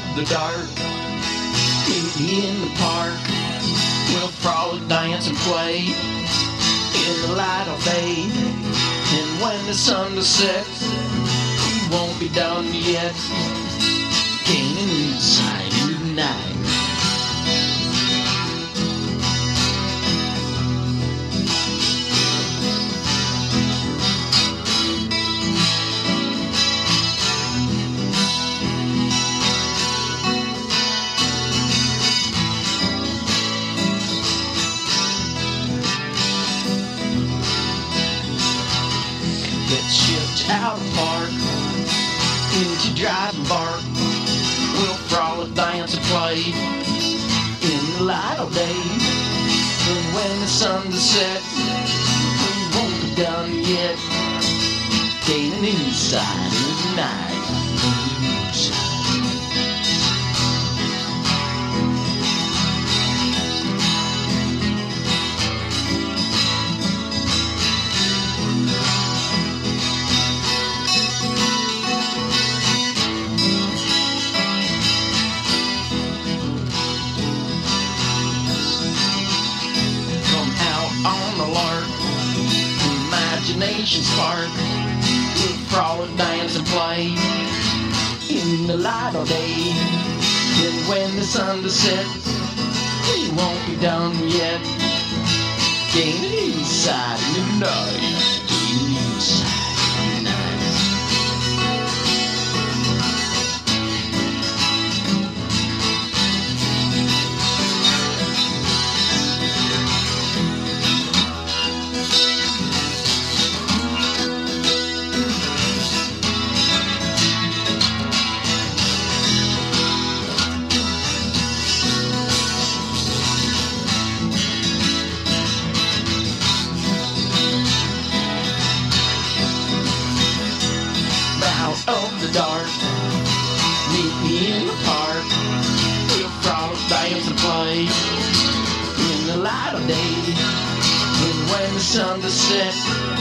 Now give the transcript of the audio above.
the dark. Meet me in the park. We'll frolic, dance, and play in the light all day. And when the sun does set, we won't be done yet. Gaining insight into the night. Let's shift out of park into drive and bark. We'll frolic, dance, and play in the light all day. And when the sun does set, we won't be done yet. Gaining insight into the night. On the lark, imagination spark. We'll frolic, dance, and play in the light all day. And when the sun does set, we won't be done yet. Gaining insight in the night. Gaining insight in the night. Out of the dark, meet me in the park. We'll frolic, dance, and play in the light of day. And when the sun does set,